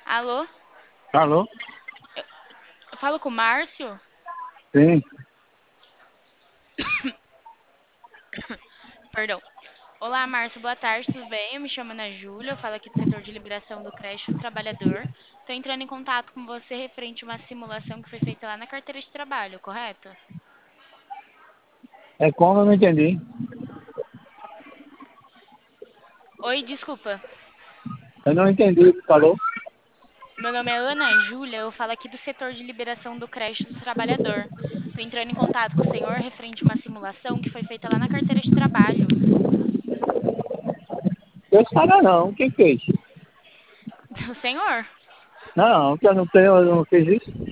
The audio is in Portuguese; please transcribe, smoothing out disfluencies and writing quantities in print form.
Alô? Alô? Eu falo com o Márcio? Sim. Perdão. Olá, Márcio, boa tarde, tudo bem? Eu me chamo Ana Júlia, eu falo aqui do setor de liberação do crédito do trabalhador. Estou entrando em contato com você referente a uma simulação que foi feita lá na carteira de trabalho, correto? É como eu não entendi. Oi, desculpa. Eu não entendi o que falou. Meu nome é Ana Júlia, eu falo aqui do setor de liberação do crédito do trabalhador. Estou entrando em contato com o senhor referente a uma simulação que foi feita lá na carteira de trabalho. Eu saiba não. Quem fez? O senhor? Não, que eu não tenho, eu não fiz isso.